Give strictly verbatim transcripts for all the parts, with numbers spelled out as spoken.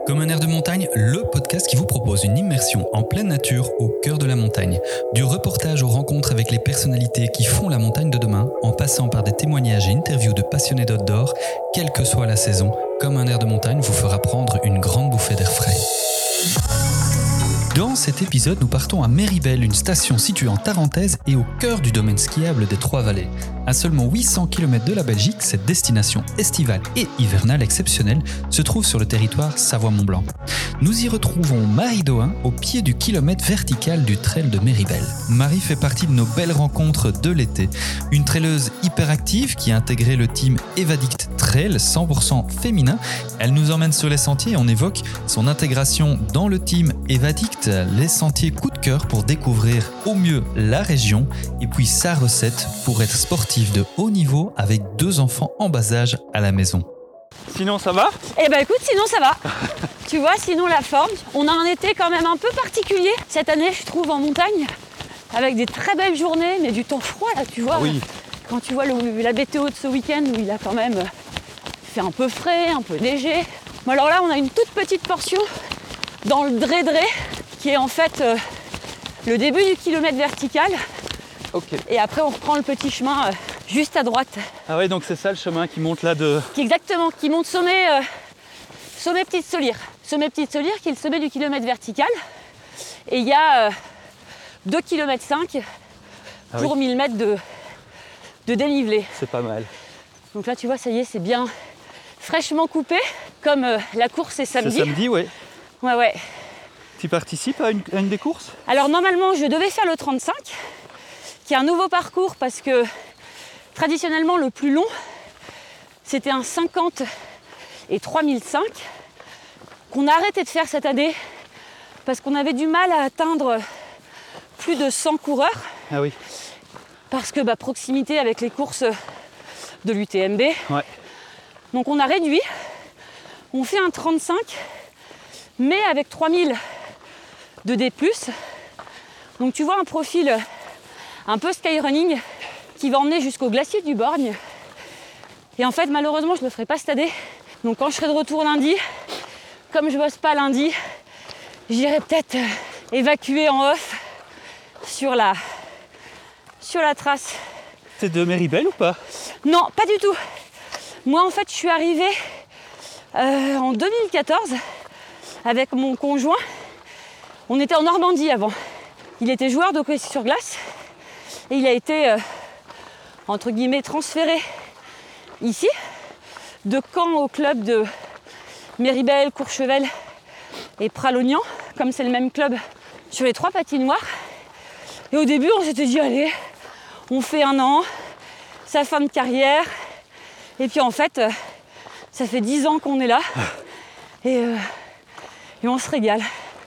Comme un air de montagne, le podcast qui vous propose une immersion en pleine nature au cœur de la montagne. Du reportage aux rencontres avec les personnalités qui font la montagne de demain, en passant par des témoignages et interviews de passionnés d'outdoor, quelle que soit la saison, Comme un air de montagne vous fera prendre une grande bouffée d'air frais. Dans cet épisode, nous partons à Méribel, une station située en Tarentaise et au cœur du domaine skiable des Trois-Vallées. À seulement huit cents kilomètres de la Belgique, cette destination estivale et hivernale exceptionnelle se trouve sur le territoire Savoie-Mont-Blanc. Nous y retrouvons Marie Dohain au pied du kilomètre vertical du trail de Méribel. Marie fait partie de nos belles rencontres de l'été. Une traileuse hyperactive qui a intégré le team Evadict Trail cent pour cent féminin. Elle nous emmène sur les sentiers et on évoque son intégration dans le team Evadict, les sentiers coup de cœur pour découvrir au mieux la région et puis sa recette pour être sportive de haut niveau avec deux enfants en bas âge à la maison. Sinon ça va ? Eh ben écoute, sinon ça va. Tu vois, sinon la forme. On a un été quand même un peu particulier cette année, je trouve, en montagne, avec des très belles journées, mais du temps froid là, tu vois. Oui. Quand tu vois le, la météo de ce week-end où il a quand même fait un peu frais, un peu léger. Bon alors là, on a une toute petite portion dans le Dré-Dré, qui est en fait euh, le début du kilomètre vertical. Ok. Et après, on reprend le petit chemin euh, juste à droite. Ah ouais, donc c'est ça le chemin qui monte là de... Qui exactement, qui monte sommet, euh, sommet Petite Solire. Sommet Petite Solire qui est le sommet du kilomètre vertical. Et il y a euh, deux virgule cinq kilomètres ah pour oui. mille mètres de, de dénivelé. C'est pas mal. Donc là, tu vois, ça y est, c'est bien fraîchement coupé. Comme euh, la course est samedi. C'est samedi, ouais. Ouais, ouais. Tu participes à une, à une des courses ? Alors normalement, je devais faire le trente-cinq, qui est un nouveau parcours parce que traditionnellement, le plus long, c'était un cinquante et trois mille cinq qu'on a arrêté de faire cette année parce qu'on avait du mal à atteindre plus de cent coureurs. Ah oui. Parce que bah, proximité avec les courses de l'U T M B. Ouais. Donc on a réduit. On fait un trente-cinq, mais avec trois mille de D plus. Donc tu vois un profil un peu skyrunning qui va emmener jusqu'au glacier du Borgne. Et en fait, malheureusement, je ne le ferai pas cette année. Donc quand je serai de retour lundi, comme je bosse pas lundi, j'irai peut-être évacuer en off sur la, sur la trace. C'est de Méribel ou pas ? Non, pas du tout. Moi, en fait, je suis arrivée euh, en deux mille quatorze avec mon conjoint. On était en Normandie avant. Il était joueur de hockey sur glace et il a été, euh, entre guillemets, transféré ici, de Caen au club de Méribel, Courchevel et Pralognan, comme c'est le même club sur les trois patinoires. Et au début, on s'était dit, allez, on fait un an, sa fin de carrière. Et puis en fait, euh, ça fait dix ans qu'on est là et, euh, et on se régale.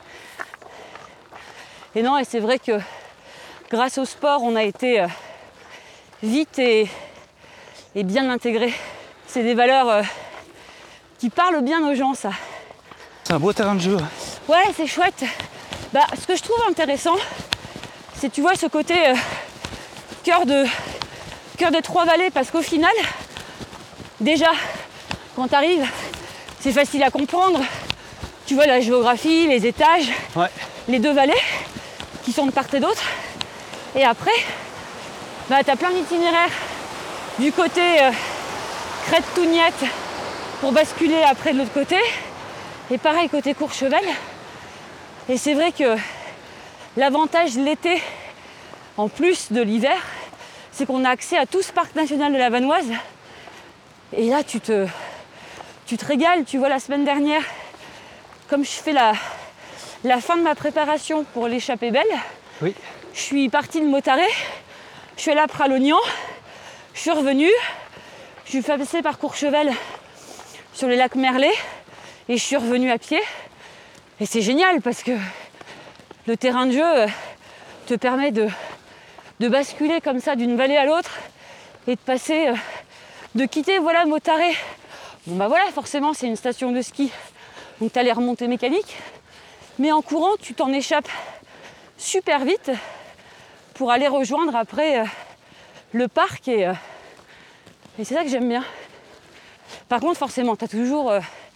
Et non, et c'est vrai que grâce au sport, on a été euh, vite et, et bien intégrés. C'est des valeurs euh, qui parlent bien aux gens, ça. C'est un beau terrain de jeu. Ouais, c'est chouette. Bah, ce que je trouve intéressant, c'est tu vois ce côté euh, cœur, de, cœur des Trois-Vallées, parce qu'au final, déjà, quand tu arrives, c'est facile à comprendre. Tu vois la géographie, les étages, Ouais. les deux vallées qui sont de part et d'autre. Et après, bah, tu as plein d'itinéraires du côté euh, Crête-Tougnette pour basculer après de l'autre côté. Et pareil côté Courchevel. Et c'est vrai que l'avantage de l'été, en plus de l'hiver, c'est qu'on a accès à tout ce parc national de la Vanoise. Et là, tu te, tu te régales. Tu vois, la semaine dernière, comme je fais la, la fin de ma préparation pour l'échappée belle, Oui. je suis partie de Motaré, je suis allée à Pralognan, je suis revenue, je suis passée par Courchevel sur les lacs Merlet et je suis revenue à pied. Et c'est génial parce que le terrain de jeu te permet de, de basculer comme ça d'une vallée à l'autre et de passer, de quitter voilà Motaré. Bon bah voilà, forcément c'est une station de ski, donc tu as les remontées mécaniques, mais en courant tu t'en échappes super vite pour aller rejoindre après euh, le parc et, euh, et c'est ça que j'aime bien. Par contre forcément tu as toujours euh,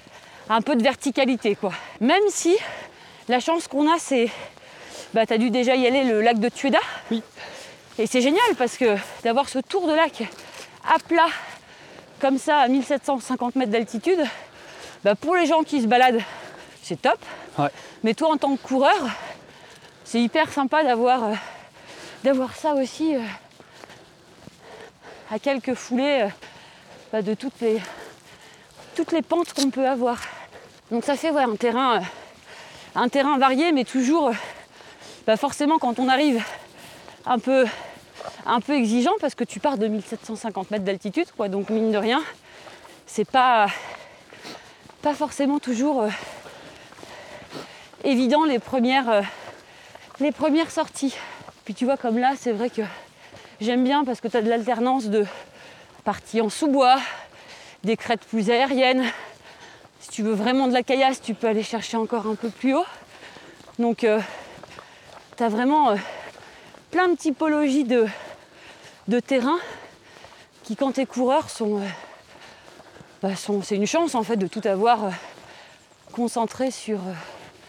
un peu de verticalité, quoi. Même si la chance qu'on a, c'est, bah, tu as dû déjà y aller, le lac de Tueda. Oui. Et c'est génial parce que d'avoir ce tour de lac à plat, comme ça, à mille sept cent cinquante mètres d'altitude, bah, pour les gens qui se baladent, c'est top. Ouais. Mais toi, en tant que coureur, c'est hyper sympa d'avoir euh, d'avoir ça aussi euh, à quelques foulées euh, bah, de toutes les, toutes les pentes qu'on peut avoir. Donc ça fait ouais, un, terrain, euh, un terrain varié, mais toujours, euh, bah, forcément, quand on arrive un peu, un peu exigeant, parce que tu pars de mille sept cent cinquante mètres d'altitude, quoi, donc mine de rien, c'est pas, pas forcément toujours euh, évident les premières, euh, les premières sorties. Puis tu vois, comme là, c'est vrai que j'aime bien parce que tu as de l'alternance de parties en sous-bois, des crêtes plus aériennes. Si tu veux vraiment de la caillasse, tu peux aller chercher encore un peu plus haut. Donc, euh, tu as vraiment euh, plein de typologies de, de terrain qui, quand tu es coureur, sont, euh, bah, sont, c'est une chance en fait de tout avoir euh, concentré sur, euh,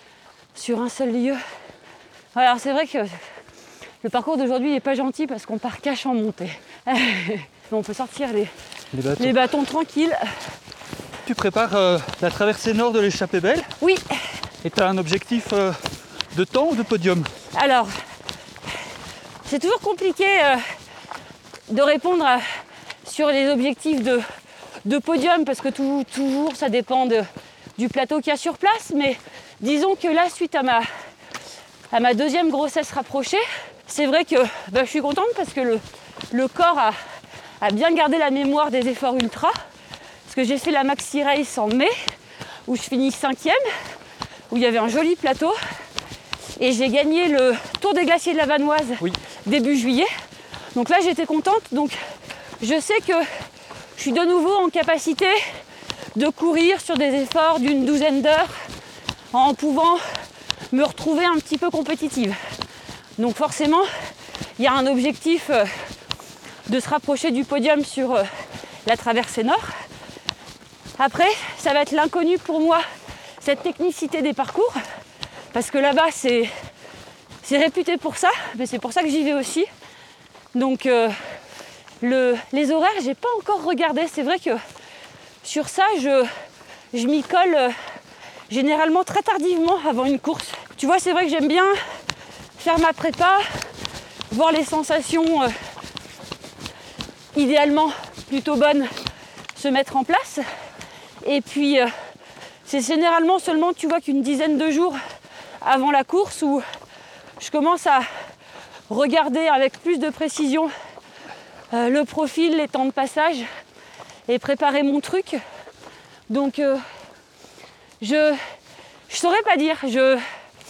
sur un seul lieu. Alors, c'est vrai que le parcours d'aujourd'hui n'est pas gentil parce qu'on part cash en montée. On peut sortir les, Les bâtons. les bâtons tranquilles. Tu prépares euh, la traversée nord de l'échappée belle Oui, et tu as un objectif euh, de temps ou de podium? alors, c'est toujours compliqué euh, de répondre à- sur les objectifs de, de podium parce que tout- toujours ça dépend de- du plateau qu'il y a sur place. Mais disons que là, suite à ma, à ma deuxième grossesse rapprochée, c'est vrai que bah, je suis contente parce que le, le corps a, a bien gardé la mémoire des efforts ultra. Parce que j'ai fait la Maxi Race en mai, où je finis cinquième, où il y avait un joli plateau. Et j'ai gagné le Tour des Glaciers de la Vanoise Oui. début juillet. Donc là, j'étais contente. Donc je sais que je suis de nouveau en capacité de courir sur des efforts d'une douzaine d'heures en pouvant me retrouver un petit peu compétitive. Donc forcément, il y a un objectif euh, de se rapprocher du podium sur euh, la traversée nord. Après, ça va être l'inconnu pour moi, cette technicité des parcours, parce que là-bas, c'est, c'est réputé pour ça, mais c'est pour ça que j'y vais aussi. Donc, euh, le, les horaires, j'ai pas encore regardé. C'est vrai que sur ça, je, je m'y colle euh, généralement très tardivement avant une course. Tu vois, c'est vrai que j'aime bien faire ma prépa, voir les sensations euh, idéalement plutôt bonnes se mettre en place. Et puis, euh, c'est généralement seulement, tu vois, qu'une dizaine de jours avant la course où je commence à regarder avec plus de précision euh, le profil, les temps de passage et préparer mon truc. Donc, euh, je je saurais pas dire. Je...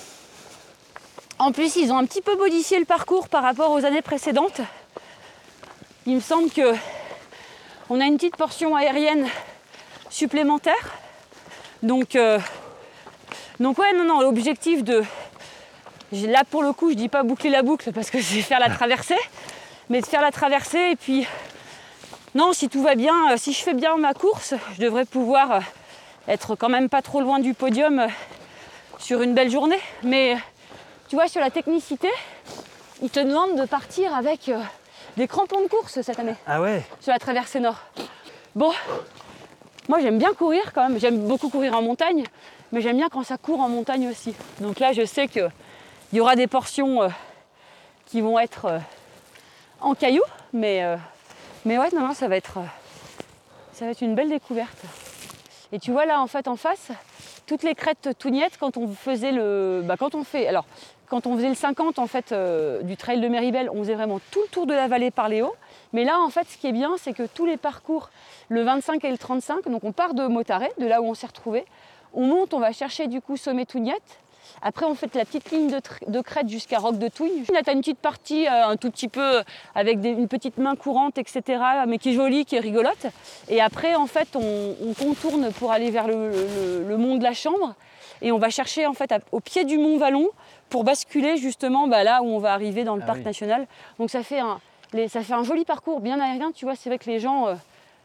En plus, ils ont un petit peu modifié le parcours par rapport aux années précédentes. Il me semble que on a une petite portion aérienne supplémentaire. Donc, euh, donc ouais, non, non, l'objectif de... Là, pour le coup, je dis pas boucler la boucle parce que c'est faire la traversée, mais de faire la traversée et puis... Non, si tout va bien, euh, si je fais bien ma course, je devrais pouvoir euh, être quand même pas trop loin du podium euh, sur une belle journée. Mais tu vois, sur la technicité, ils te demandent de partir avec euh, des crampons de course cette année, Ah ouais. sur la traversée nord. Bon, moi j'aime bien courir quand même, j'aime beaucoup courir en montagne, mais j'aime bien quand ça court en montagne aussi. Donc là, je sais qu'il y aura des portions euh, qui vont être euh, en cailloux, mais, euh, mais ouais, non, non, ça va être, euh, ça va être une belle découverte. Et tu vois là, en fait, en face, toutes les crêtes Tougnettes, quand on faisait le, bah, quand on fait, alors, quand on faisait le cinquante en fait euh, du trail de Méribel, on faisait vraiment tout le tour de la vallée par les hauts. Mais là, en fait, ce qui est bien, c'est que tous les parcours, le vingt-cinq et le trente-cinq, donc on part de Motaré, de là où on s'est retrouvé, on monte, on va chercher du coup sommet Tougnette. Après, on fait la petite ligne de, de crête jusqu'à Roc de Tougne. Là, tu as une petite partie euh, un tout petit peu avec des, une petite main courante, et cetera, mais qui est jolie, qui est rigolote. Et après, en fait, on, on contourne pour aller vers le, le, le mont de la Chambre. Et on va chercher, en fait, à, au pied du mont Vallon pour basculer justement bah, là où on va arriver dans le Ah parc oui. national. Donc, ça fait, un, les, ça fait un joli parcours bien aérien. Tu vois, c'est vrai que les gens... Euh,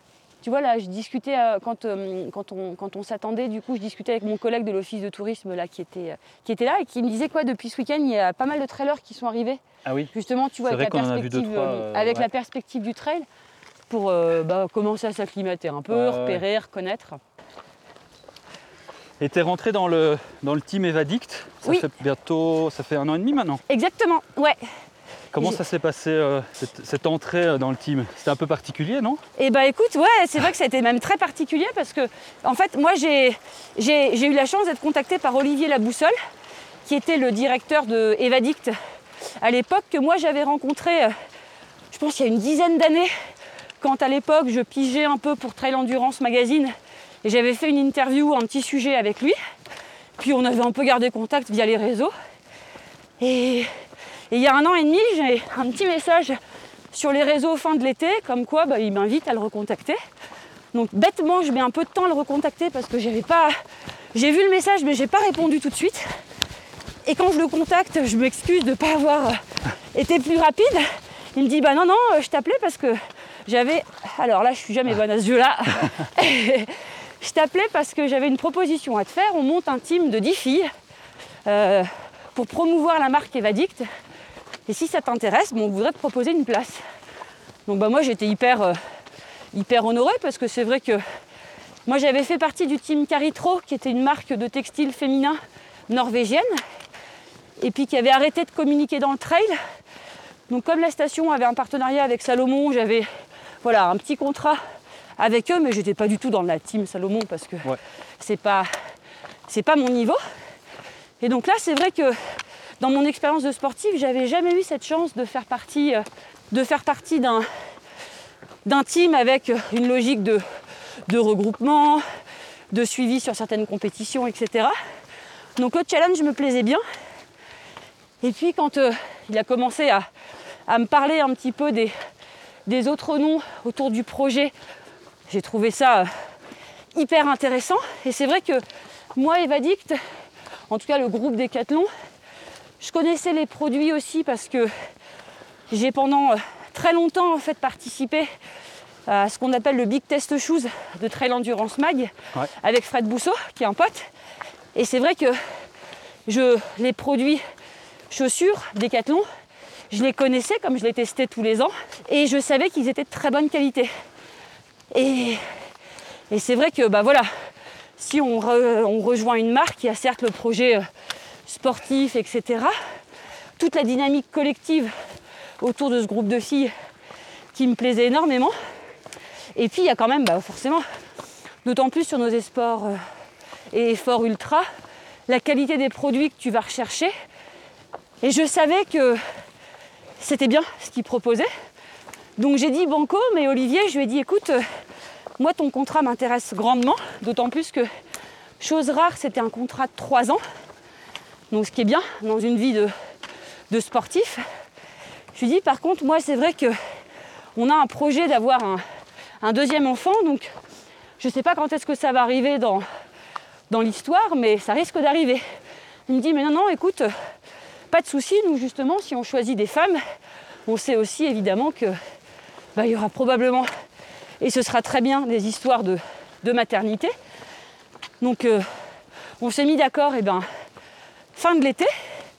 Tu vois, là, je discutais euh, quand, euh, quand on, quand on s'attendait, du coup, je discutais avec mon collègue de l'office de tourisme là, qui, était, euh, qui était là et qui me disait quoi, depuis ce week-end, il y a pas mal de trailers qui sont arrivés. Ah oui. Justement, tu vois, C'est avec, vrai la qu'on en a vu deux, perspective, trois, euh, euh, avec ouais. la perspective du trail pour euh, bah, commencer à s'acclimater un peu, Ouais, repérer, reconnaître. Et tu es rentré dans le, dans le team Evadict. Ça Oui. fait bientôt, ça fait un an et demi maintenant. Exactement, ouais. Comment J'ai- ça s'est passé, euh, cette, cette entrée euh, dans le team? C'était un peu particulier, non? Et bah écoute, ouais, c'est vrai que ça a été même très particulier parce que, en fait, moi j'ai, j'ai, j'ai eu la chance d'être contactée par Olivier Laboussole, qui était le directeur de Evadict à l'époque, que moi j'avais rencontré, euh, je pense il y a une dizaine d'années, quand à l'époque je pigeais un peu pour Trail Endurance Magazine et j'avais fait une interview, un petit sujet avec lui. Puis on avait un peu gardé contact via les réseaux. Et Et il y a un an et demi, j'ai un petit message sur les réseaux fin de l'été, comme quoi bah, il m'invite à le recontacter. Donc bêtement, je mets un peu de temps à le recontacter parce que j'avais pas... J'ai vu le message, mais j'ai pas répondu tout de suite. Et quand je le contacte, je m'excuse de ne pas avoir été plus rapide. Il me dit, bah non, non, je t'appelais parce que j'avais... Alors là, je suis jamais bonne à ce jeu-là. Je t'appelais parce que j'avais une proposition à te faire. On monte un team de dix filles euh, pour promouvoir la marque Evadict. Et si ça t'intéresse, bon, on voudrait te proposer une place. Donc bah, moi j'étais hyper, euh, hyper honorée parce que c'est vrai que moi j'avais fait partie du team Caritro, qui était une marque de textile féminin norvégienne, et puis qui avait arrêté de communiquer dans le trail. Donc comme la station avait un partenariat avec Salomon, j'avais voilà, un petit contrat avec eux, mais j'étais pas du tout dans la team Salomon parce que Ouais. c'est pas, c'est pas mon niveau. Et donc là c'est vrai que dans mon expérience de sportive, j'avais jamais eu cette chance de faire partie, de faire partie d'un, d'un team avec une logique de, de regroupement, de suivi sur certaines compétitions, et cetera. Donc le challenge me plaisait bien. Et puis quand euh, il a commencé à, à me parler un petit peu des, des autres noms autour du projet, j'ai trouvé ça euh, hyper intéressant. Et c'est vrai que moi, Evadict, en tout cas le groupe Decathlon, je connaissais les produits aussi parce que j'ai pendant très longtemps en fait participé à ce qu'on appelle le Big Test Shoes de Trail Endurance Mag, Ouais. avec Fred Bousseau, qui est un pote. Et c'est vrai que je, les produits chaussures Decathlon, je les connaissais comme je les testais tous les ans et je savais qu'ils étaient de très bonne qualité. Et, et c'est vrai que bah voilà, si on, re, on rejoint une marque, il y a certes le projet sportif, et cetera. Toute la dynamique collective autour de ce groupe de filles qui me plaisait énormément. Et puis il y a quand même, bah, forcément, d'autant plus sur nos esports euh, et efforts ultra, la qualité des produits que tu vas rechercher. Et je savais que c'était bien ce qu'ils proposaient. Donc j'ai dit banco, mais Olivier, je lui ai dit, écoute, euh, moi ton contrat m'intéresse grandement, d'autant plus que, chose rare, c'était un contrat de trois ans. Donc ce qui est bien dans une vie de, de sportif. Je lui dis par contre, moi c'est vrai qu'on a un projet d'avoir un, un deuxième enfant, donc je ne sais pas quand est-ce que ça va arriver dans, dans l'histoire, mais ça risque d'arriver. Il me dit, mais non, non, écoute, pas de souci, nous justement, si on choisit des femmes, on sait aussi évidemment que bah, il y aura probablement, et ce sera très bien, des histoires de, de maternité. Donc euh, on s'est mis d'accord, et ben fin de l'été.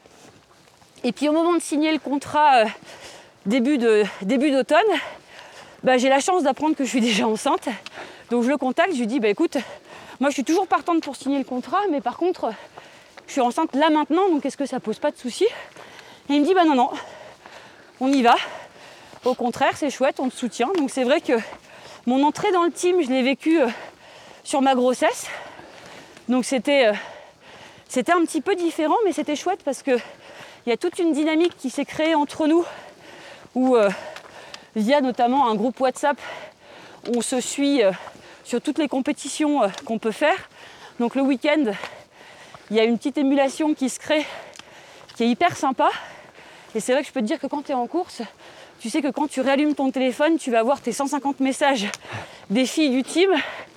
Et puis au moment de signer le contrat euh, début, de, début d'automne, bah, j'ai la chance d'apprendre que je suis déjà enceinte. Donc je le contacte, je lui dis bah écoute, moi je suis toujours partante pour signer le contrat, mais par contre je suis enceinte là maintenant, donc est-ce que ça pose pas de soucis? Et il me dit bah non non, on y va. Au contraire, c'est chouette, on te soutient. Donc c'est vrai que mon entrée dans le team, je l'ai vécue euh, sur ma grossesse. Donc c'était... Euh, C'était un petit peu différent, mais c'était chouette parce qu'il y a toute une dynamique qui s'est créée entre nous, où euh, via notamment un groupe WhatsApp, on se suit euh, sur toutes les compétitions euh, qu'on peut faire. Donc le week-end, il y a une petite émulation qui se crée, qui est hyper sympa. Et c'est vrai que je peux te dire que quand tu es en course, tu sais que quand tu réallumes ton téléphone, tu vas avoir tes cent cinquante messages des filles du team.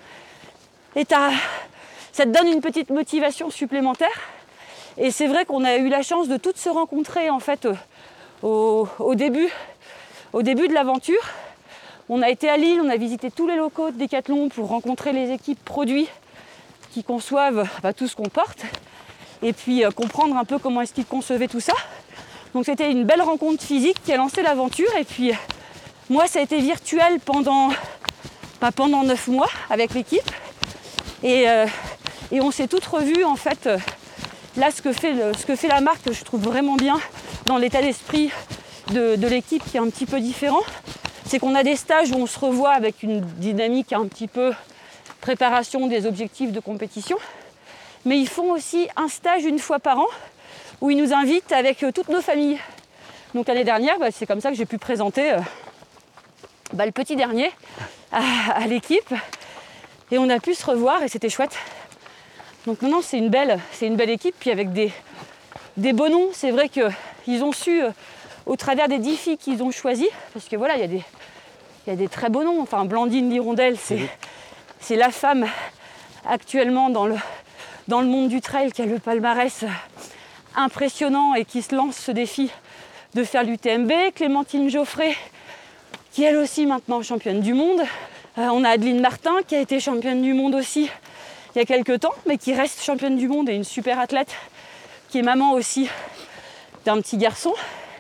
Et t'as... ça te donne une petite motivation supplémentaire. Et c'est vrai qu'on a eu la chance de toutes se rencontrer en fait au, au, début, au début de l'aventure. On a été à Lille, on a visité tous les locaux de Decathlon pour rencontrer les équipes produits qui conçoivent bah, tout ce qu'on porte et puis euh, comprendre un peu comment est-ce qu'ils concevaient tout ça. Donc c'était une belle rencontre physique qui a lancé l'aventure et puis moi ça a été virtuel pendant, bah, pendant neuf mois avec l'équipe et, euh, et on s'est toutes revues en fait. Euh, là ce que, fait le, ce que fait la marque, je trouve vraiment bien dans l'état d'esprit de, de l'équipe qui est un petit peu différent, c'est qu'on a des stages où on se revoit avec une dynamique un petit peu préparation des objectifs de compétition, mais ils font aussi un stage une fois par an où ils nous invitent avec euh, toutes nos familles. Donc l'année dernière, bah, c'est comme ça que j'ai pu présenter euh, bah, le petit dernier à, à l'équipe et on a pu se revoir et c'était chouette. Donc maintenant c'est une belle, c'est une belle équipe, puis avec des, des beaux noms. C'est vrai qu'ils ont su, euh, au travers des dix filles qu'ils ont choisies, parce que voilà, il y a des, il y a des très beaux noms. Enfin, Blandine Lirondelle, c'est, c'est la femme actuellement dans le, dans le monde du trail qui a le palmarès impressionnant et qui se lance ce défi de faire l'U T M B. Clémentine Geoffrey, qui elle aussi maintenant championne du monde. Euh, on a Adeline Martin qui a été championne du monde aussi il y a quelques temps, mais qui reste championne du monde et une super athlète, qui est maman aussi d'un petit garçon.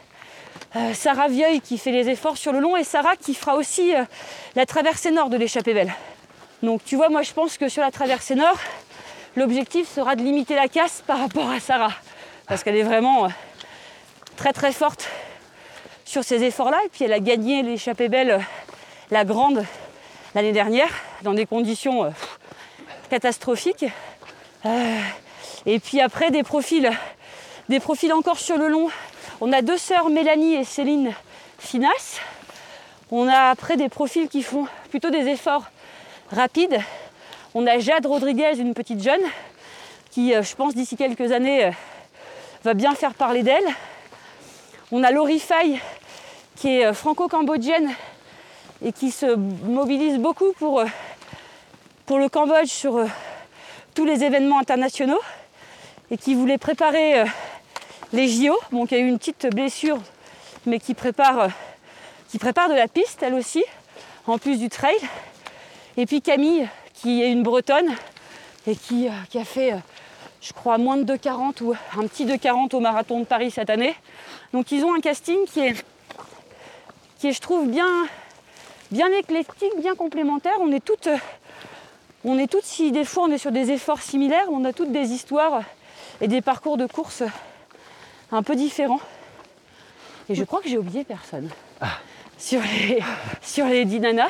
Euh, Sarah Vieuil qui fait les efforts sur le long et Sarah qui fera aussi euh, la traversée nord de l'échappée belle. Donc tu vois, moi je pense que sur la traversée nord, l'objectif sera de limiter la casse par rapport à Sarah. Parce qu'elle est vraiment euh, très très forte sur ces efforts-là. Et puis elle a gagné l'échappée belle, euh, la grande, l'année dernière, dans des conditions euh, catastrophiques. Euh, et puis après, des profils, des profils encore sur le long. On a deux sœurs, Mélanie et Céline Finas. On a après des profils qui font plutôt des efforts rapides. On a Jade Rodriguez, une petite jeune, qui, euh, je pense, d'ici quelques années, euh, va bien faire parler d'elle. On a Laurie Faye, qui est franco-cambodgienne et qui se mobilise beaucoup pour, pour le Cambodge sur euh, tous les événements internationaux et qui voulait préparer euh, les J O. Bon, qui a eu une petite blessure, mais qui prépare, euh, qui prépare de la piste, elle aussi, en plus du trail. Et puis Camille, qui est une Bretonne et qui, euh, qui a fait... Euh, je crois moins de deux quarante ou un petit deux quarante au marathon de Paris cette année. Donc ils ont un casting qui est, qui est je trouve, bien, bien éclectique, bien complémentaire. On est toutes, on est toutes, si des fois on est sur des efforts similaires, on a toutes des histoires et des parcours de course un peu différents. Et je crois que j'ai oublié personne ah. sur les, sur les dix nanas.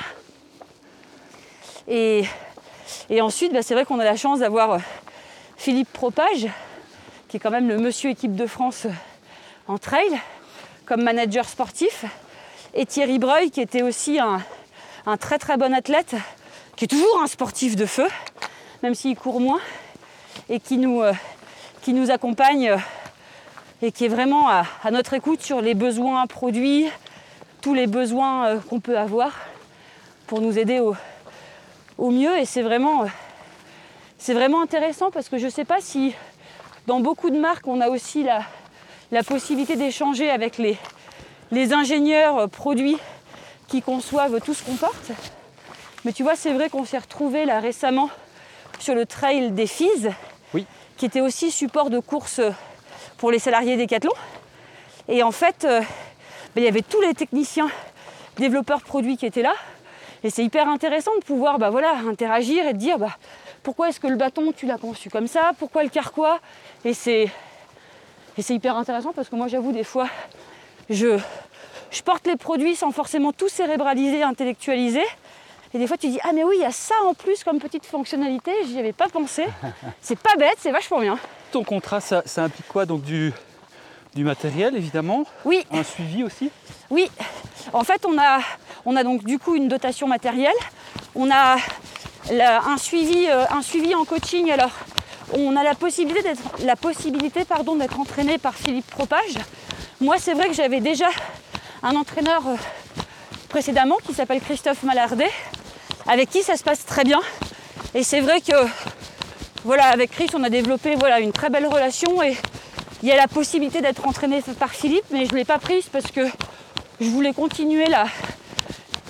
Et, et ensuite, bah, c'est vrai qu'on a la chance d'avoir Philippe Propage, qui est quand même le monsieur équipe de France en trail, comme manager sportif, et Thierry Breuil, qui était aussi un, un très très bon athlète, qui est toujours un sportif de feu, même s'il court moins, et qui nous, euh, qui nous accompagne euh, et qui est vraiment à, à notre écoute sur les besoins produits, tous les besoins euh, qu'on peut avoir pour nous aider au, au mieux. Et c'est vraiment... Euh, C'est vraiment intéressant parce que je ne sais pas si dans beaucoup de marques, on a aussi la, la possibilité d'échanger avec les, les ingénieurs produits qui conçoivent tout ce qu'on porte. Mais tu vois, c'est vrai qu'on s'est retrouvés là récemment sur le trail des Fiz, oui. qui était aussi support de course pour les salariés Decathlon. Et en fait, euh, ben, il y avait tous les techniciens, développeurs produits qui étaient là. Et c'est hyper intéressant de pouvoir bah, voilà, interagir et de dire... Bah, pourquoi est-ce que le bâton, tu l'as conçu comme ça? Pourquoi le carquois? Et c'est, et c'est hyper intéressant parce que moi, j'avoue, des fois, je, je porte les produits sans forcément tout cérébraliser, intellectualiser. Et des fois, tu dis, ah mais oui, il y a ça en plus comme petite fonctionnalité, j'y avais pas pensé. C'est pas bête, c'est vachement bien. Ton contrat, ça, ça implique quoi? Donc du, du matériel, évidemment? Oui. Un suivi aussi? Oui. En fait, on a, on a donc du coup une dotation matérielle. On a... La, un, suivi, euh, un suivi en coaching. Alors, on a la possibilité d'être, la possibilité, pardon, d'être entraîné par Philippe Propage. Moi, c'est vrai que j'avais déjà un entraîneur euh, précédemment qui s'appelle Christophe Mallardet, avec qui ça se passe très bien. Et c'est vrai que, voilà, avec Chris, on a développé voilà, une très belle relation et il y a la possibilité d'être entraîné par Philippe, mais je ne l'ai pas prise parce que je voulais continuer la,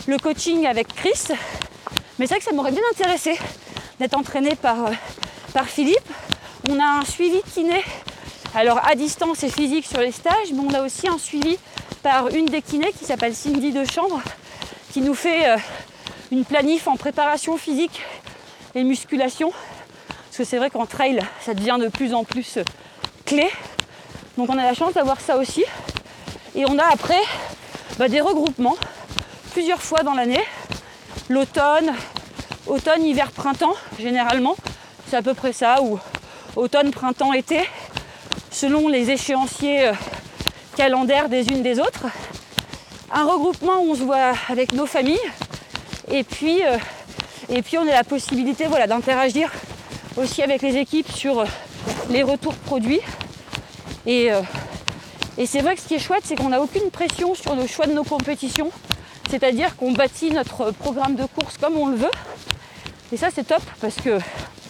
le coaching avec Chris. Mais c'est vrai que ça m'aurait bien intéressé d'être entraînée par, euh, par Philippe. On a un suivi kiné, alors à distance et physique sur les stages, mais on a aussi un suivi par une des kinés qui s'appelle Cindy de Chambre, qui nous fait euh, une planif en préparation physique et musculation. Parce que c'est vrai qu'en trail, ça devient de plus en plus euh, clé. Donc on a la chance d'avoir ça aussi. Et on a après bah, des regroupements plusieurs fois dans l'année. L'automne, automne, hiver, printemps, généralement. C'est à peu près ça, ou automne, printemps, été, selon les échéanciers euh, calendaires des unes des autres. Un regroupement où on se voit avec nos familles. Et puis, euh, et puis on a la possibilité voilà, d'interagir aussi avec les équipes sur euh, les retours produits. Et, euh, et c'est vrai que ce qui est chouette, c'est qu'on n'a aucune pression sur le choix de nos compétitions. C'est-à-dire qu'on bâtit notre programme de course comme on le veut. Et ça, c'est top parce que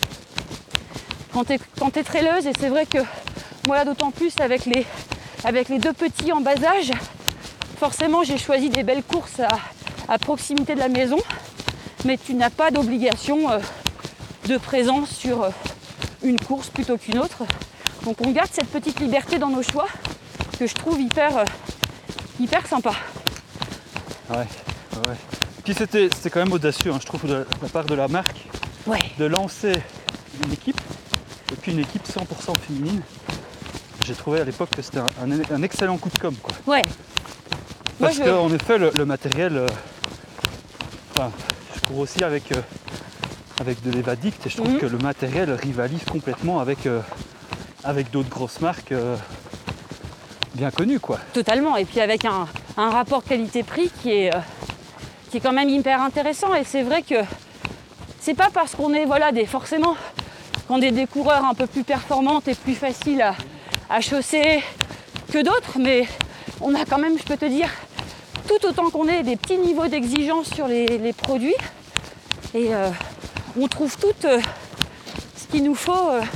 quand tu es quand t'es traileuse, et c'est vrai que moi, là, d'autant plus avec les, avec les deux petits en bas âge, forcément, j'ai choisi des belles courses à, à proximité de la maison. Mais tu n'as pas d'obligation euh, de présence sur euh, une course plutôt qu'une autre. Donc on garde cette petite liberté dans nos choix que je trouve hyper, euh, hyper sympa. Ouais, ouais. Puis c'était, c'était quand même audacieux, hein, je trouve, de la part de la marque, Ouais. de lancer une équipe, et puis une équipe cent pour cent féminine. J'ai trouvé à l'époque que c'était un, un- un excellent coup de com', quoi. Ouais. Moi, Parce je- qu'en effet, le, le matériel, euh, enfin, je cours aussi avec, euh, avec de l'Evadict, et je trouve Mhm. que le matériel rivalise complètement avec, euh, avec d'autres grosses marques euh, bien connues, quoi. Totalement. Et puis avec un, un rapport qualité-prix qui est, euh, qui est quand même hyper intéressant. Et c'est vrai que c'est pas parce qu'on est voilà, des, forcément, quand des, des coureurs un peu plus performantes et plus faciles à, à chausser que d'autres, mais on a quand même, je peux te dire, tout autant qu'on ait des petits niveaux d'exigence sur les, les produits. Et euh, on trouve tout euh, ce qu'il nous faut. euh.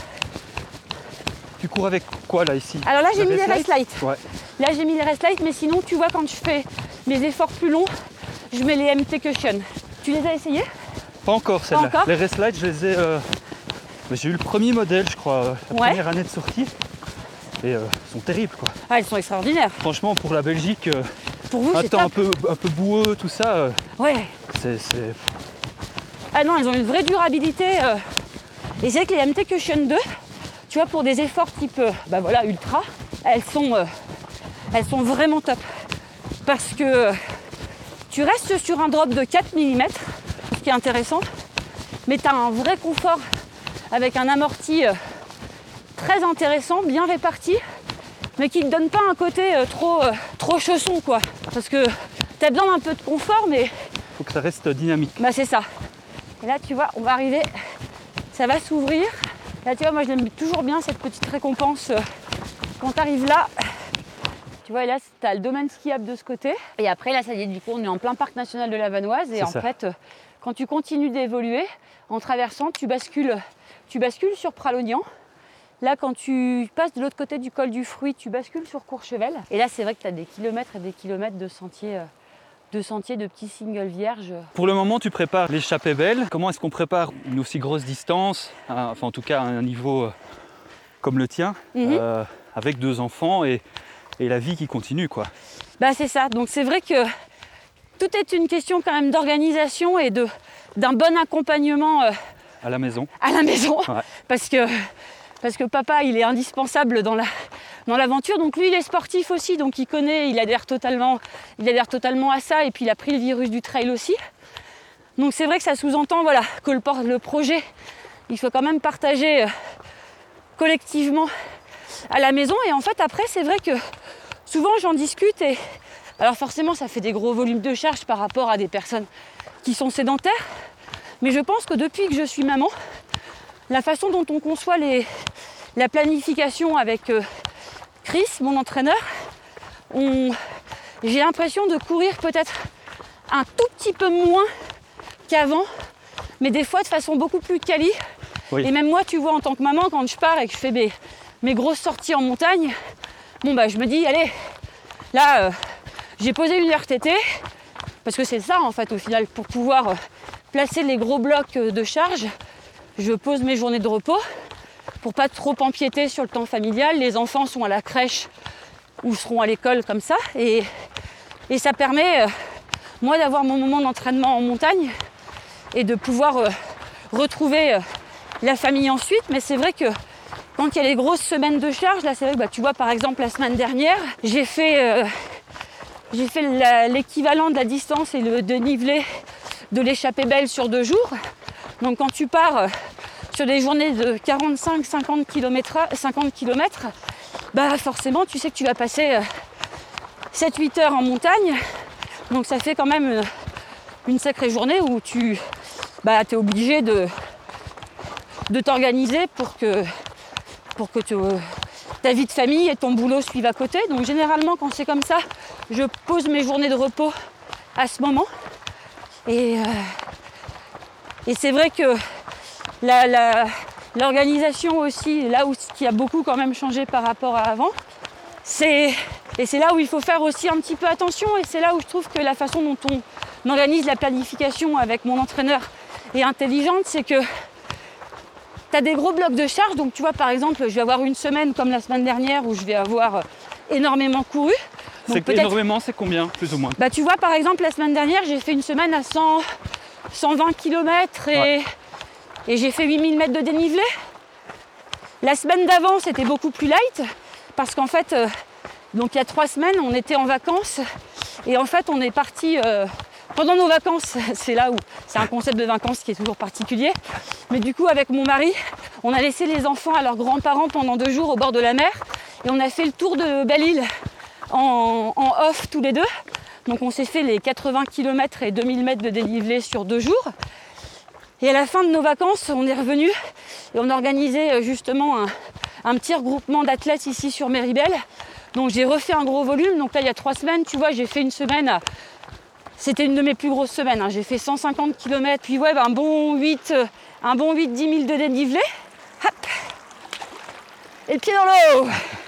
Tu cours avec quoi, là, ici? Alors là, j'ai Le mis les Race Race Light. Ouais. Là, j'ai mis les Race Light, mais sinon, tu vois, quand je fais mes efforts plus longs, je mets les M T Cushion. Tu les as essayés? Pas encore celle-là. encore Les Race Light, je les ai. euh, J'ai eu le premier modèle, je crois, euh, la Ouais. première année de sortie. Et euh, ils sont terribles, quoi. Ah, elles sont extraordinaires. Franchement, pour la Belgique, euh, Pour vous, un c'est temps un top. peu, un peu boueux, tout ça, euh, Ouais. c'est, c'est- Ah non, elles ont une vraie durabilité. euh. Et c'est vrai que les M T Cushion deux, tu vois, pour des efforts type euh, bah voilà, ultra, elles sont, euh, elles sont vraiment top. Parce que euh, tu restes sur un drop de quatre millimètres, ce qui est intéressant, mais tu as un vrai confort avec un amorti euh, très intéressant, bien réparti, mais qui ne te donne pas un côté euh, trop, euh, trop chausson, quoi. Parce que tu as besoin d'un peu de confort, mais faut que ça reste dynamique. bah c'est ça. Et là, tu vois, on va arriver, ça va s'ouvrir. Là, tu vois, moi, je l'aime toujours bien, cette petite récompense. euh, Quand tu arrives là, tu vois, et là, tu as le domaine skiable de ce côté. Et après, là, ça y est, du coup, on est en plein parc national de la Vanoise. Et C'est en ça. fait, euh, quand tu continues d'évoluer, en traversant, tu bascules, tu bascules sur Pralognan. Là, quand tu passes de l'autre côté du col du Fruit, tu bascules sur Courchevel. Et là, c'est vrai que tu as des kilomètres et des kilomètres de sentiers, euh, de sentiers de petits singles vierges. Pour le moment, tu prépares l'échappée belle. Comment est-ce qu'on prépare une aussi grosse distance, hein, enfin en tout cas à un niveau euh, comme le tien, Mhm. euh, avec deux enfants et, et la vie qui continue, quoi. Bah c'est ça, donc c'est vrai que tout est une question quand même d'organisation et de, d'un bon accompagnement euh, À la maison. à la maison. Ouais. Parce que, parce que papa, il est indispensable dans, la, dans l'aventure. Donc lui, il est sportif aussi, donc il connaît, il adhère totalement, il adhère totalement à ça. Et puis il a pris le virus du trail aussi. Donc c'est vrai que ça sous-entend voilà, que le, por- le projet, il faut quand même partager euh, collectivement à la maison. Et en fait, après, c'est vrai que souvent, j'en discute. Et alors forcément, ça fait des gros volumes de charge par rapport à des personnes qui sont sédentaires. Mais je pense que depuis que je suis maman, la façon dont on conçoit les, la planification avec euh, Chris, mon entraîneur, on- j'ai l'impression de courir peut-être un tout petit peu moins qu'avant, mais des fois de façon beaucoup plus quali. Oui. Et même moi, tu vois, en tant que maman, quand je pars et que je fais mes, mes grosses sorties en montagne, bon bah je me dis, allez, là, euh, j'ai posé une R T T, Parce que c'est ça en fait au final, pour pouvoir placer les gros blocs de charge, je pose mes journées de repos pour pas trop empiéter sur le temps familial. Les enfants sont à la crèche ou seront à l'école comme ça. Et, et ça permet, euh, moi, d'avoir mon moment d'entraînement en montagne et de pouvoir euh, retrouver euh, la famille ensuite. Mais c'est vrai que quand il y a les grosses semaines de charge, là c'est vrai que bah, tu vois par exemple la semaine dernière, j'ai fait, euh, j'ai fait la, l'équivalent de la distance et le dénivelé de l'échappée belle sur deux jours. Donc quand tu pars euh, sur des journées de quarante-cinq à cinquante kilomètres, bah forcément tu sais que tu vas passer euh, sept à huit heures en montagne. Donc ça fait quand même une, une sacrée journée où tu bah, es obligé de, de t'organiser pour que, pour que tu, euh, ta vie de famille et ton boulot suivent à côté. Donc généralement quand c'est comme ça, je pose mes journées de repos à ce moment. Et, euh, et c'est vrai que la, la, l'organisation aussi, là où ce qui a beaucoup quand même changé par rapport à avant, c'est, et c'est là où il faut faire aussi un petit peu attention, et c'est là où je trouve que la façon dont on organise la planification avec mon entraîneur est intelligente, c'est que tu as des gros blocs de charge. Donc tu vois par exemple, je vais avoir une semaine comme la semaine dernière où je vais avoir énormément couru. Donc, c'est énormément, c'est combien plus ou moins? Bah tu vois par exemple la semaine dernière j'ai fait une semaine à cent, cent vingt kilomètres et, ouais. et j'ai fait huit mille mètres de dénivelé. La semaine d'avant c'était beaucoup plus light parce qu'en fait euh, donc il y a trois semaines on était en vacances et en fait on est parti euh, pendant nos vacances. C'est là où c'est un concept de vacances qui est toujours particulier, mais du coup avec mon mari on a laissé les enfants à leurs grands-parents pendant deux jours au bord de la mer et on a fait le tour de Belle-Île En, en off tous les deux. Donc on s'est fait les quatre-vingts kilomètres et deux mille mètres de dénivelé sur deux jours. Et à la fin de nos vacances, on est revenu et on a organisé justement un, un petit regroupement d'athlètes ici sur Méribel. Donc j'ai refait un gros volume. Donc là il y a trois semaines, tu vois, j'ai fait une semaine à... C'était une de mes plus grosses semaines. Hein. J'ai fait cent cinquante kilomètres, puis ouais, bah, un bon huit, un bon huit à dix mille de dénivelé. Hop. Et le pied dans l'eau.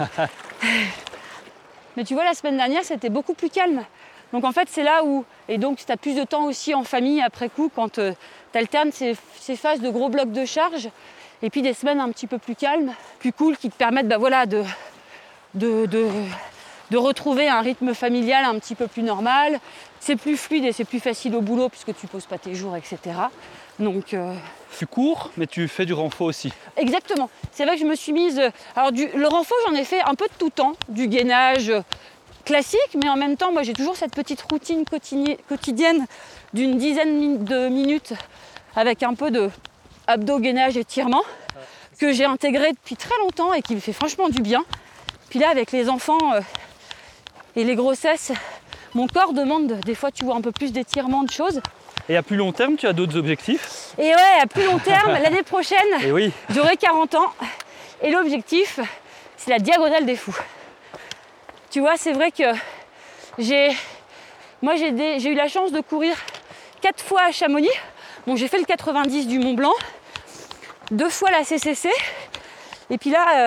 Mais tu vois, la semaine dernière, c'était beaucoup plus calme. Donc en fait, c'est là où... Et donc, tu as plus de temps aussi en famille après coup, quand euh, tu alternes ces, ces phases de gros blocs de charge, et puis des semaines un petit peu plus calmes, plus cool, qui te permettent bah, voilà, de, de, de, de retrouver un rythme familial un petit peu plus normal. C'est plus fluide et c'est plus facile au boulot, puisque tu ne poses pas tes jours, et cetera. Donc... Euh... Tu cours, mais tu fais du renfort aussi. Exactement. C'est vrai que je me suis mise... Alors du... le renfort, j'en ai fait un peu de tout temps, du gainage classique, mais en même temps, moi j'ai toujours cette petite routine quotidienne d'une dizaine de minutes avec un peu de abdos, gainage, étirement que j'ai intégré depuis très longtemps et qui me fait franchement du bien. Puis là, avec les enfants euh, et les grossesses, mon corps demande des fois, tu vois, un peu plus d'étirement de choses. Et à plus long terme, tu as d'autres objectifs? Et ouais, à plus long terme, l'année prochaine, et oui. j'aurai quarante ans. Et l'objectif, c'est la diagonale des fous. Tu vois, c'est vrai que j'ai, moi, j'ai, des, j'ai eu la chance de courir quatre fois à Chamonix. Bon, j'ai fait le quatre-vingt-dix du Mont Blanc, deux fois la C C C. Et puis là, euh,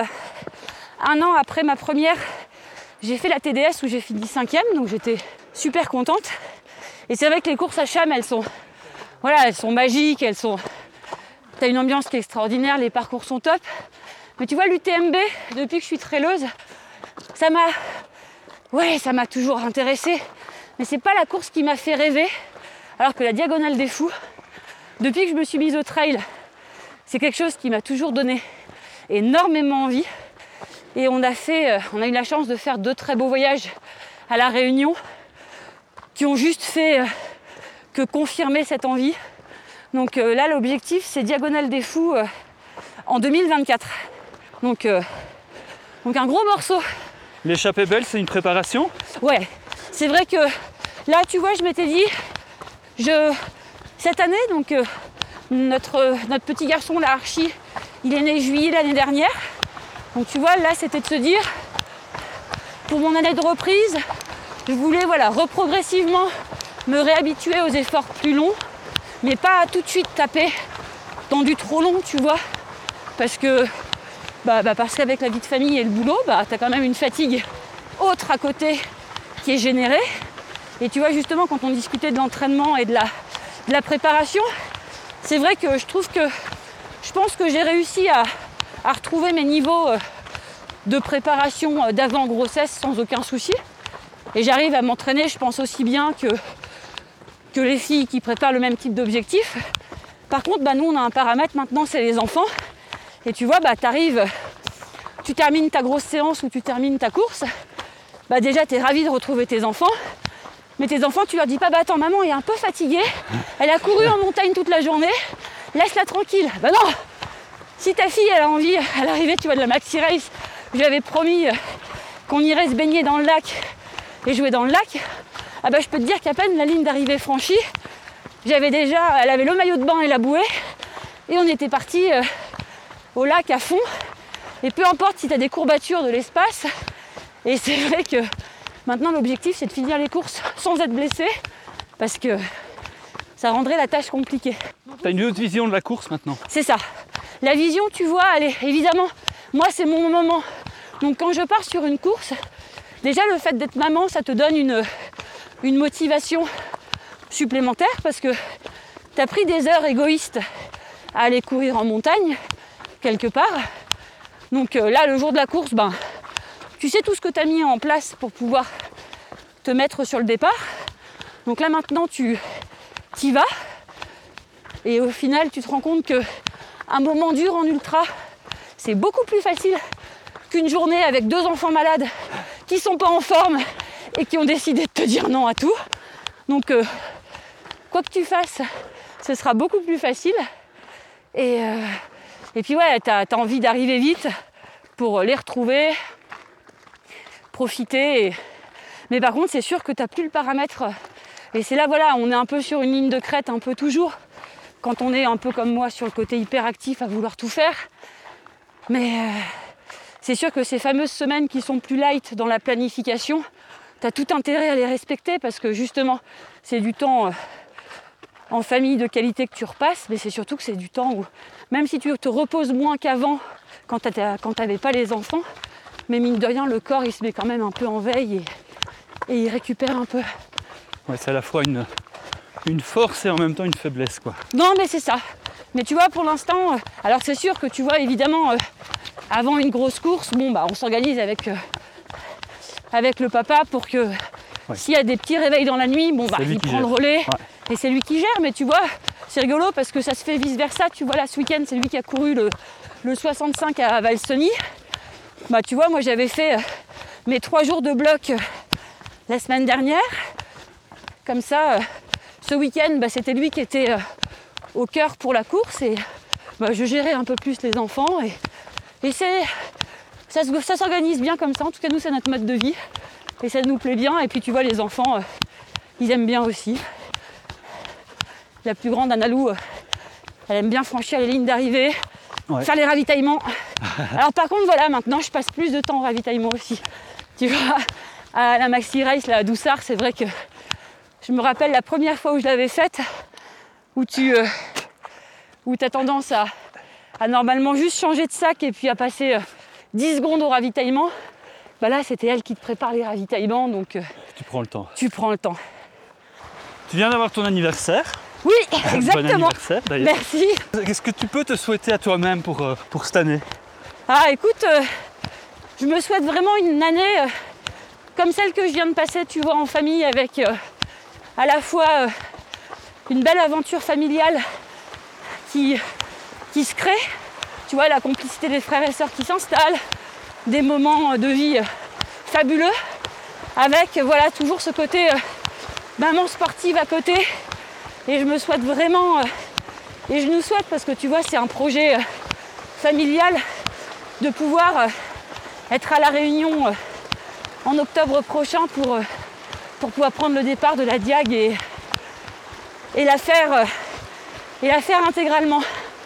un an après ma première, j'ai fait la T D S où j'ai fini cinquième. Donc j'étais super contente. Et c'est vrai que les courses à Cham, elles sont, voilà, elles sont magiques, elles sont... T'as une ambiance qui est extraordinaire, les parcours sont top. Mais tu vois, l'U T M B, depuis que je suis traileuse, ça m'a... Ouais, ça m'a toujours intéressée. Mais c'est pas la course qui m'a fait rêver. Alors que la Diagonale des Fous, depuis que je me suis mise au trail, c'est quelque chose qui m'a toujours donné énormément envie. Et on a fait, on a eu la chance de faire deux très beaux voyages à La Réunion, qui ont juste fait euh, que confirmer cette envie. Donc euh, là, l'objectif, c'est Diagonale des Fous euh, en deux mille vingt-quatre. Donc, euh, donc un gros morceau. L'échappée belle, c'est une préparation? Ouais, c'est vrai que là, tu vois, je m'étais dit, je, cette année, donc euh, notre, notre petit garçon, là, Archie, il est né juillet l'année dernière. Donc tu vois, là, c'était de se dire, pour mon année de reprise, je voulais voilà, reprogressivement me réhabituer aux efforts plus longs, mais pas tout de suite taper dans du trop long, tu vois. Parce que bah, bah parce qu'avec la vie de famille et le boulot, bah, tu as quand même une fatigue autre à côté qui est générée. Et tu vois, justement, quand on discutait de l'entraînement et de la, de la préparation, c'est vrai que je trouve que je pense que j'ai réussi à, à retrouver mes niveaux de préparation d'avant grossesse sans aucun souci. Et j'arrive à m'entraîner, je pense, aussi bien que, que les filles qui préparent le même type d'objectif. Par contre, bah, nous, on a un paramètre maintenant, c'est les enfants. Et tu vois, bah, t'arrives, tu termines ta grosse séance ou tu termines ta course. Bah, déjà, tu es ravi de retrouver tes enfants. Mais tes enfants, tu leur dis pas, bah attends, maman est un peu fatiguée, elle a couru en montagne toute la journée, laisse-la tranquille. Bah non, si ta fille, elle a envie, à l'arrivée, tu vois, de la Maxi Race, je lui avais promis qu'on irait se baigner dans le lac et jouer dans le lac, ah bah je peux te dire qu'à peine la ligne d'arrivée franchie, j'avais déjà, elle avait le maillot de bain et la bouée, et on était parti au lac à fond. Et peu importe si tu as des courbatures de l'espace, et c'est vrai que maintenant, l'objectif, c'est de finir les courses sans être blessé, parce que ça rendrait la tâche compliquée. Tu as une autre vision de la course maintenant. C'est ça. La vision, tu vois, elle est évidemment, moi, c'est mon moment. Donc, quand je pars sur une course, déjà, le fait d'être maman, ça te donne une, une motivation supplémentaire, parce que tu as pris des heures égoïstes à aller courir en montagne, quelque part. Donc euh, là, le jour de la course, ben, tu sais tout ce que tu as mis en place pour pouvoir te mettre sur le départ. Donc là maintenant tu y vas et au final tu te rends compte qu'un moment dur en ultra, c'est beaucoup plus facile qu'une journée avec deux enfants malades qui sont pas en forme et qui ont décidé de te dire non à tout. Donc euh, quoi que tu fasses, ce sera beaucoup plus facile. Et, euh, et puis ouais, t'as, t'as envie d'arriver vite pour les retrouver, profiter. Et... Mais par contre, c'est sûr que tu n'as plus le paramètre. Et c'est là, voilà, on est un peu sur une ligne de crête, un peu toujours. Quand on est un peu comme moi sur le côté hyperactif à vouloir tout faire. Mais euh, c'est sûr que ces fameuses semaines qui sont plus light dans la planification, tu as tout intérêt à les respecter parce que justement, c'est du temps euh, en famille de qualité que tu repasses. Mais c'est surtout que c'est du temps où, même si tu te reposes moins qu'avant, quand tu n'avais pas les enfants, mais mine de rien, le corps, il se met quand même un peu en veille et, et il récupère un peu. Ouais, c'est à la fois une, une force et en même temps une faiblesse, quoi. Non, mais c'est ça. Mais tu vois, pour l'instant, euh, alors c'est sûr que tu vois, évidemment, euh, avant une grosse course, bon, bah, on s'organise avec, euh, avec le papa pour que ouais. S'il y a des petits réveils dans la nuit, bon, bah, il prend gère. le relais ouais. Et c'est lui qui gère. Mais tu vois, c'est rigolo parce que ça se fait vice-versa. Tu vois, là, ce week-end, c'est lui qui a couru le, le soixante-cinq à Valsony. Bah tu vois, moi j'avais fait euh, mes trois jours de bloc euh, la semaine dernière. Comme ça, euh, ce week-end, bah, c'était lui qui était euh, au cœur pour la course et bah, je gérais un peu plus les enfants. Et, et c'est, ça, ça s'organise bien comme ça. En tout cas, nous, c'est notre mode de vie et ça nous plaît bien. Et puis tu vois, les enfants, euh, ils aiment bien aussi. La plus grande, Analou, euh, elle aime bien franchir les lignes d'arrivée. Ouais. Faire les ravitaillements. Alors par contre voilà, maintenant je passe plus de temps au ravitaillement aussi. Tu vois, à la Maxi Race, là, à Doussard, c'est vrai que je me rappelle la première fois où je l'avais faite, où tu euh, où as tendance à, à normalement juste changer de sac et puis à passer euh, dix secondes au ravitaillement. Bah là c'était elle qui te prépare les ravitaillements, donc euh, tu prends le temps. Tu prends le temps. Tu viens d'avoir ton anniversaire. Oui, exactement. Bon anniversaire d'ailleurs. Merci. Qu'est-ce que tu peux te souhaiter à toi-même pour, euh, pour cette année? Ah écoute, euh, je me souhaite vraiment une année euh, comme celle que je viens de passer, tu vois, en famille, avec euh, à la fois euh, une belle aventure familiale qui, qui se crée, tu vois, la complicité des frères et sœurs qui s'installent, des moments de vie euh, fabuleux, avec voilà toujours ce côté euh, maman sportive à côté. Et je me souhaite vraiment, euh, et je nous souhaite parce que tu vois c'est un projet euh, familial de pouvoir euh, être à la Réunion euh, en octobre prochain pour, euh, pour pouvoir prendre le départ de la Diag et, et, la faire, euh, et la faire intégralement.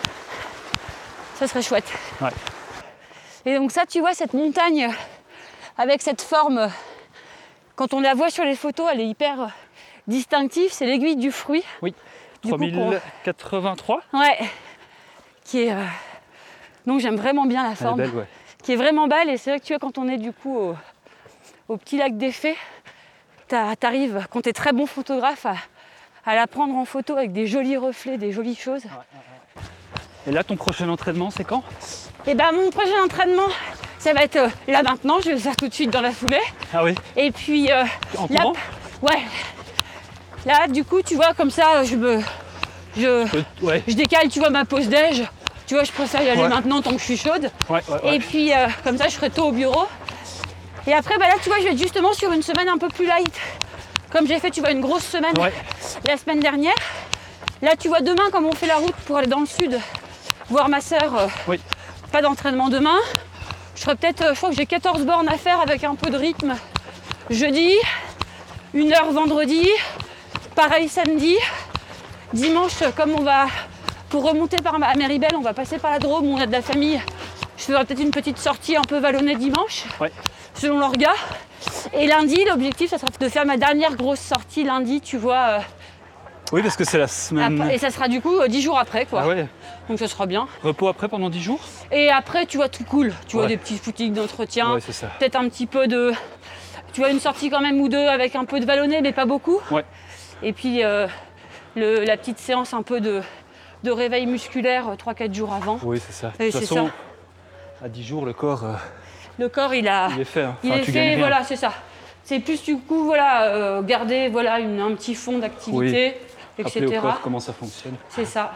Ça serait chouette. Ouais. Et donc ça tu vois cette montagne euh, avec cette forme, euh, quand on la voit sur les photos elle est hyper... Euh, distinctif, c'est l'aiguille du fruit. Oui, trois mille quatre-vingt-trois. Ouais, qui est... Euh... Donc j'aime vraiment bien la forme. Elle est belle, ouais. Qui est vraiment belle et c'est vrai que tu vois quand on est du coup au, au petit lac des Fées, t'arrives, quand t'es très bon photographe, à, à la prendre en photo avec des jolis reflets, des jolies choses. Ouais, ouais, ouais. Et là, ton prochain entraînement, c'est quand? Et ben mon prochain entraînement, ça va être euh, là maintenant, je vais le faire tout de suite dans la foulée. Ah oui. Et puis euh, en là, courant? Ouais. Là, du coup, tu vois, comme ça, je me, je, ouais. je décale, tu vois, ma pause déj. Tu vois, je préfère y aller ouais. maintenant tant que je suis chaude. Ouais, ouais, ouais. Et puis euh, comme ça, je serai tôt au bureau. Et après, bah là, tu vois, je vais être justement sur une semaine un peu plus light. Comme j'ai fait, tu vois, une grosse semaine ouais. la semaine dernière. Là, tu vois, demain, comme on fait la route pour aller dans le sud, voir ma sœur. Euh, oui. Pas d'entraînement demain. Je ferai peut-être, je crois que j'ai quatorze bornes à faire avec un peu de rythme. Jeudi, une heure vendredi, pareil samedi. Dimanche, comme on va, pour remonter par à Méribel, on va passer par la Drôme où on a de la famille. Je ferai peut-être une petite sortie un peu vallonnée dimanche, ouais. selon l'orga. Et lundi, l'objectif, ça sera de faire ma dernière grosse sortie lundi, tu vois. Euh, oui, parce que c'est la semaine. Après, et ça sera du coup euh, dix jours après, quoi. Ah ouais. Donc ça sera bien. Repos après pendant dix jours. Et après, tu vois, tout cool. Tu ouais. vois, des petits footings d'entretien. Ouais, c'est ça. Peut-être un petit peu de... Tu vois, une sortie quand même ou deux avec un peu de vallonné, mais pas beaucoup. Ouais. Et puis, euh, le, la petite séance un peu de, de réveil musculaire trois quatre jours avant. Oui, c'est ça. Et de toute façon, ça. à dix jours, le corps... Euh, le corps, il a... Il est fait. Hein. Il enfin, est tu fait, rien. voilà, c'est ça. C'est plus du coup, voilà, euh, garder voilà, une, un petit fond d'activité, oui. et cetera. Rappeler au corps comment ça fonctionne. C'est ça.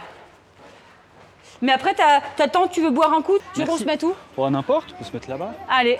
Mais après, t'as, t'attends, tu veux boire un coup? Tu veux qu'on se mette où? Bon, n'importe, on peut se mettre là-bas. Allez.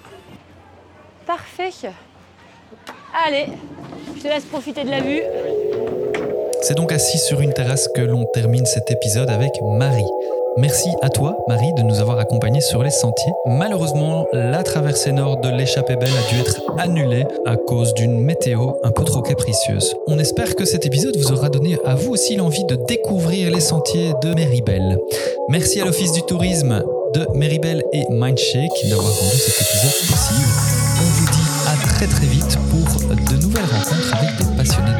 Parfait. Allez, je te laisse profiter de la vue. C'est donc assis sur une terrasse que l'on termine cet épisode avec Marie. Merci à toi, Marie, de nous avoir accompagnés sur les sentiers. Malheureusement, la traversée nord de l'Échappée Belle a dû être annulée à cause d'une météo un peu trop capricieuse. On espère que cet épisode vous aura donné à vous aussi l'envie de découvrir les sentiers de Méribel. Merci à l'Office du tourisme de Méribel et Mindshake d'avoir rendu cet épisode possible. On vous dit à très très vite pour de nouvelles rencontres avec des passionnés